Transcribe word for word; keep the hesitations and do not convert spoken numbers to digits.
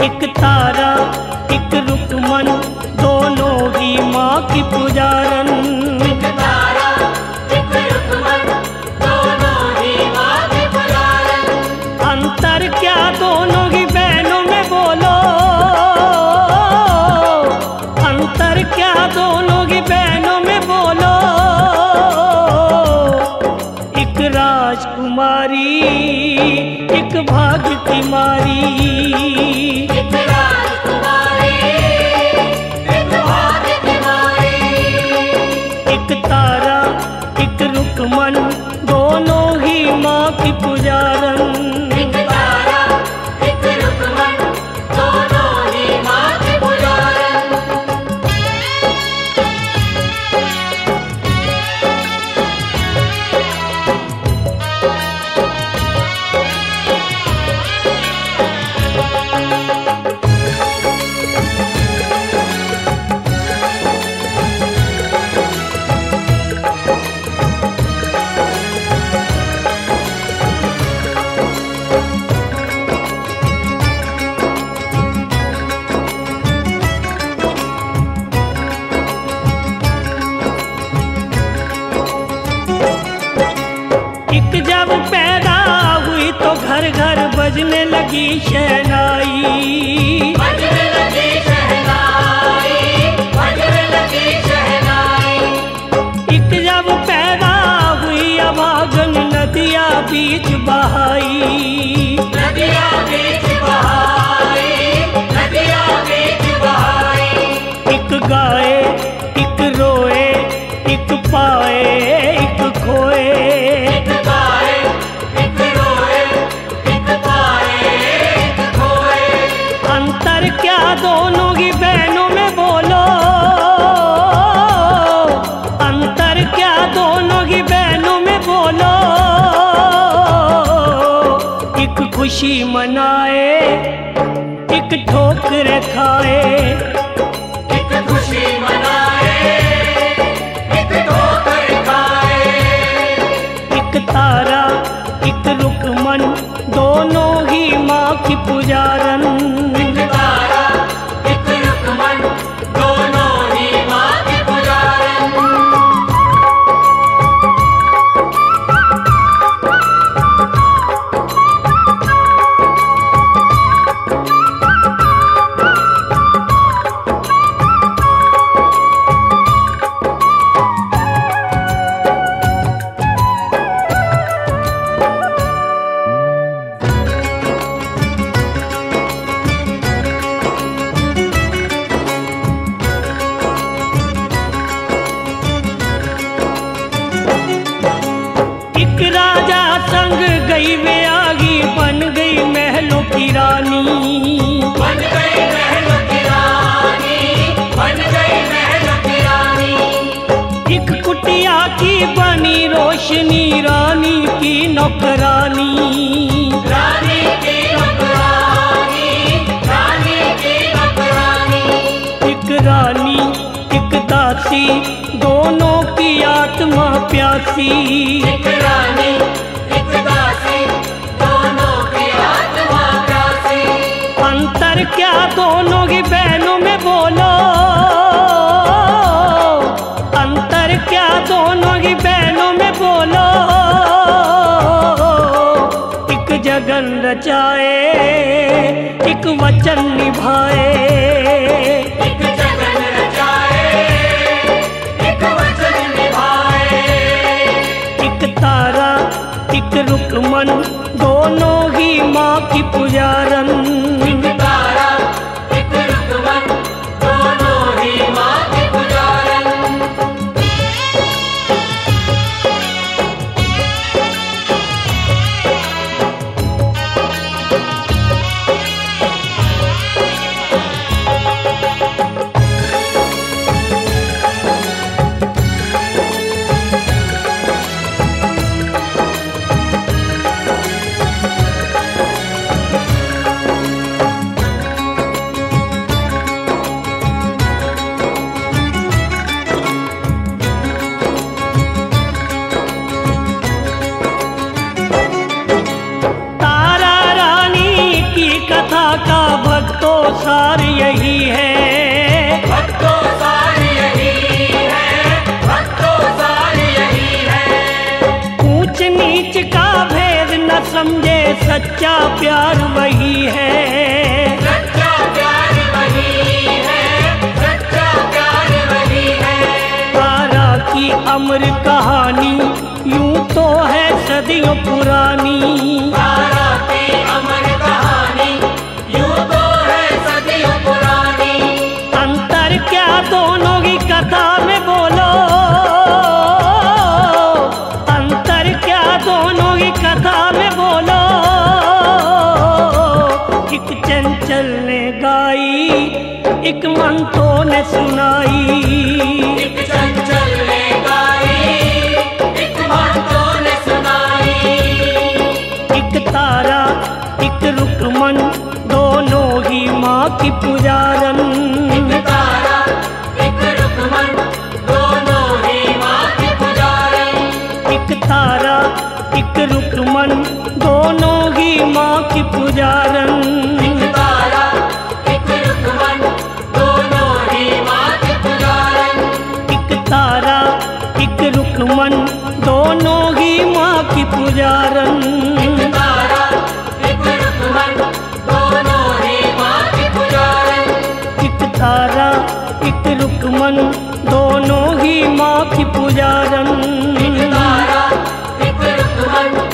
एक तारा एक रुकमन दोनों ही माँ की पुजारन। एक तारा एक रुकमन दोनों ही माँ की पुजारन। अंतर क्या दोनों ही बहनों में बोलो, अंतर क्या दोनों ही बहनों में बोलो। एक राजकुमारी एक भाग्य की मारी। एक राजकुमारी एक भाग्य की मारी। एक तारा एक रुकमन दोनों ही माँ की पुजारन। एक तारा एक रुकमन दोनों ही माँ की पुजारन। एक जब पैदा हुई तो घर घर बजने लगी शहनाई। बजने लगी शहनाई, बजने लगी शहनाई। एक जब पैदा हुई अभागन नदिया बीच बहाई। नदिया बीच बहाई, नदिया बीच बहाई। एक गाए एक रोए एक पाए एक खोए। एक गाए एक रोए एक पाए एक खोए। अंतर क्या दोनों की बहनों में बोलो, अंतर क्या दोनों की बहनों में बोलो। एक खुशी मनाए एक ठोकर खाए। एक खुशी मनाए एक ठोकर खाए। एक तारा एक रुकमन दोनों ही माँ की पुजारन। एक तारा एक रुकमन दोनों ही माँ की पुजारन। एक राजा संग गई वे आगी बन गई महलों की रानी। बन गई महलों की रानी, बन गई महलों की रानी। एक कुटिया की बनी रोशनी रानी की नौकरानी। रानी की नौकरानी, रानी की नौकरानी। एक रानी एक दासी दोनों की आत्मा प्यासी। एक रानी एक दासी दोनों की आत्मा प्यासी। अंतर क्या दोनों की बहनों में बोलो, अंतर क्या दोनों की बहनों में बोलो। एक जगन रचाए एक वचन निभाए। एक जगन रचाए एक वचन निभाए। एक तारा एक रुकमन दोनों ही माँ की पुजारन। एक तारा एक रुकमन दोनों ही माँ की पुजारन। सार यही है, भक्तों सार यही है, भक्तों सार यही है। ऊंच नीच का भेद न समझे, सच्चा प्यार वही है, सच्चा प्यार वही है, सच्चा प्यार वही है। तारा की अमर कहानी यूं तो है सदियों पुरानी, तारा की अमर कहानी यूं तो है सदियों पुरानी। अंतर क्या दोनों की कथा में बोलो, अंतर क्या दोनों की कथा में बोलो। एक चंचल ने गाई, एक मंतो ने सुनाई, एक चंचल ने गाई, एक मंतो ने सुनाई। एक तारा एक रुकमन दोनों ही माँ की पुजारन, एक तारा एक रुकमन दोनों ही माँ की पुजारन। एक तारा एक रुकमन दोनों ही माँ की पुजारन, एक तारा एक रुकमन दोनों ही माँ की पुजारन। एक तारा एक रुकमन दोनों ही माँ की पुजारन। एक तारा एक रुकमन दोनों ही माँ की पुजारन। एक तारा एक रुकमन दोनों ही माँ की पुजारन। एक तारा एक रुकमन